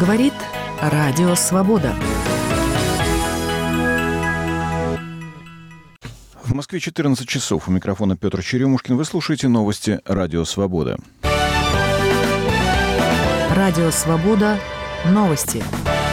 Говорит Радио Свобода. В Москве 14 часов. У микрофона Петр Черемушкин. Вы слушаете новости Радио Свобода. Радио Свобода. Новости.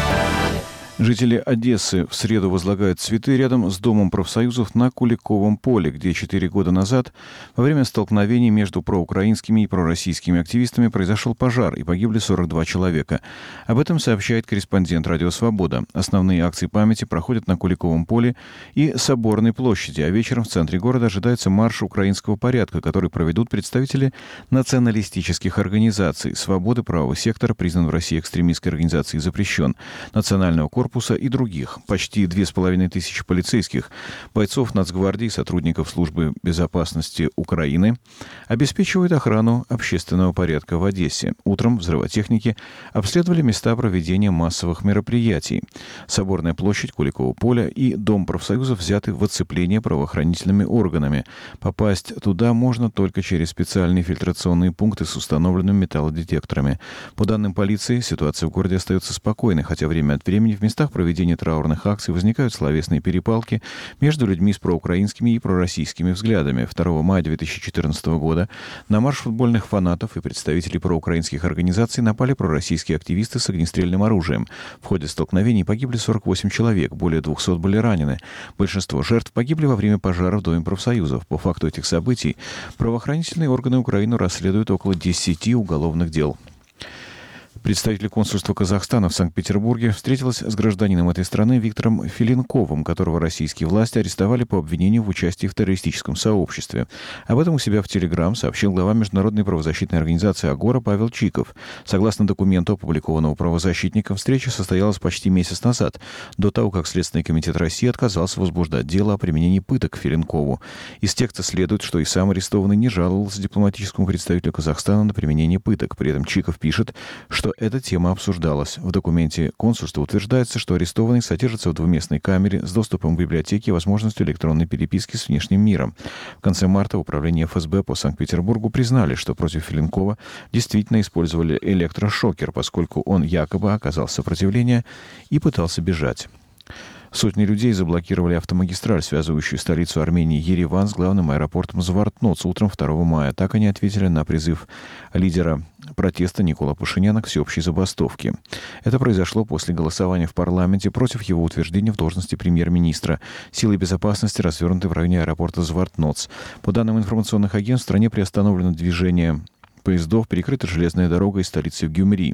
Жители Одессы в среду возлагают цветы рядом с Домом профсоюзов на Куликовом поле, где 4 года назад во время столкновений между проукраинскими и пророссийскими активистами произошел пожар и погибли 42 человека. Об этом сообщает корреспондент Радио Свобода. Основные акции памяти проходят на Куликовом поле и Соборной площади, а вечером в центре города ожидается марш украинского порядка, который проведут представители националистических организаций. «Свободы», «Правый сектор», признан в России экстремистской организацией, запрещен, Национального корпуса и других. Почти 2500 полицейских, бойцов Нацгвардии, сотрудников Службы безопасности Украины обеспечивают охрану общественного порядка в Одессе. Утром взрывотехники обследовали места проведения массовых мероприятий. Соборная площадь, Куликово поле и Дом профсоюзов взяты в оцепление правоохранительными органами. Попасть туда можно только через специальные фильтрационные пункты с установленными металлодетекторами. По данным полиции, ситуация в городе остается спокойной, хотя время от времени в местах проведения траурных акций возникают словесные перепалки между людьми с проукраинскими и пророссийскими взглядами. 2 мая 2014 года на марш футбольных фанатов и представителей проукраинских организаций напали пророссийские активисты с огнестрельным оружием. В ходе столкновений погибли 48 человек, более 200 были ранены. Большинство жертв погибли во время пожара в Доме профсоюзов. По факту этих событий правоохранительные органы Украины расследуют около 10 уголовных дел. Представитель консульства Казахстана в Санкт-Петербурге встретилась с гражданином этой страны Виктором Филинковым, которого российские власти арестовали по обвинению в участии в террористическом сообществе. Об этом у себя в Телеграм сообщил глава международной правозащитной организации «Агора» Павел Чиков. Согласно документу, опубликованному правозащитником, встреча состоялась почти месяц назад, до того, как Следственный комитет России отказался возбуждать дело о применении пыток к Филинкову. Из текста следует, что и сам арестованный не жаловался дипломатическому представителю Казахстана на применение пыток. При этом Чиков пишет, что эта тема обсуждалась. В документе консульства утверждается, что арестованный содержится в двуместной камере с доступом к библиотеке и возможностью электронной переписки с внешним миром. В конце марта в управлении ФСБ по Санкт-Петербургу признали, что против Филинкова действительно использовали электрошокер, поскольку он якобы оказал сопротивление и пытался бежать. Сотни людей заблокировали автомагистраль, связывающую столицу Армении Ереван с главным аэропортом Звартноц утром 2 мая. Так они ответили на призыв лидера протеста Никола Пашиняна к всеобщей забастовке. Это произошло после голосования в парламенте против его утверждения в должности премьер-министра. Силы безопасности развернуты в районе аэропорта Звартноц. По данным информационных агентств, в стране приостановлено движение поездов, перекрыта железная дорога из столицы в Гюмри.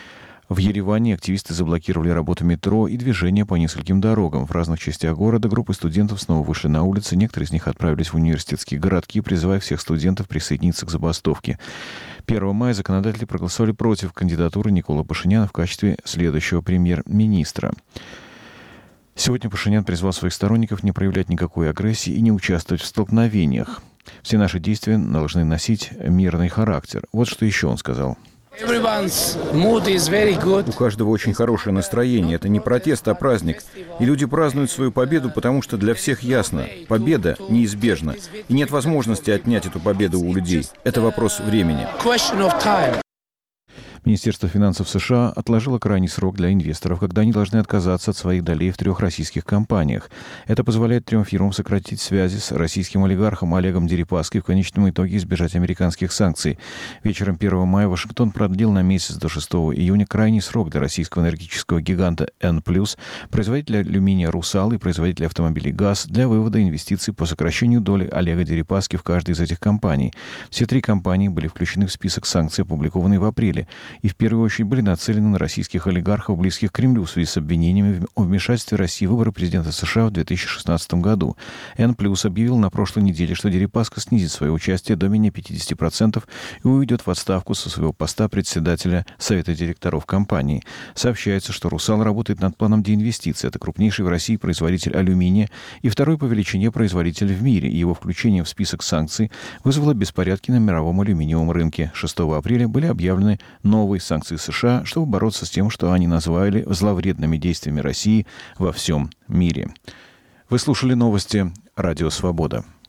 В Ереване активисты заблокировали работу метро и движение по нескольким дорогам. В разных частях города группы студентов снова вышли на улицы. Некоторые из них отправились в университетские городки, призывая всех студентов присоединиться к забастовке. 1 мая законодатели проголосовали против кандидатуры Никола Пашиняна в качестве следующего премьер-министра. Сегодня Пашинян призвал своих сторонников не проявлять никакой агрессии и не участвовать в столкновениях. Все наши действия должны носить мирный характер. Вот что еще он сказал. У каждого очень хорошее настроение. Это не протест, а праздник. И люди празднуют свою победу, потому что для всех ясно, победа неизбежна. И нет возможности отнять эту победу у людей. Это вопрос времени. Министерство финансов США отложило крайний срок для инвесторов, когда они должны отказаться от своих долей в 3 российских компаниях. Это позволяет 3 фирмам сократить связи с российским олигархом Олегом Дерипаской и в конечном итоге избежать американских санкций. Вечером 1 мая Вашингтон продлил на месяц до 6 июня крайний срок для российского энергетического гиганта N+, производителя алюминия «Русал» и производителя автомобилей «ГАЗ» для вывода инвестиций по сокращению доли Олега Дерипаски в каждой из этих компаний. Все 3 компании были включены в список санкций, опубликованный в апреле, и в первую очередь были нацелены на российских олигархов, близких к Кремлю, в связи с обвинениями в вмешательстве России в выборы президента США в 2016 году. N+ объявил на прошлой неделе, что Дерипаска снизит свое участие до менее 50% и уйдет в отставку со своего поста председателя Совета директоров компании. Сообщается, что «Русал» работает над планом деинвестиций. Это крупнейший в России производитель алюминия и второй по величине производитель в мире. И его включение в список санкций вызвало беспорядки на мировом алюминиевом рынке. 6 апреля были объявлены новые санкции США, чтобы бороться с тем, что они назвали зловредными действиями России во всем мире. Вы слушали новости «Радио Свобода».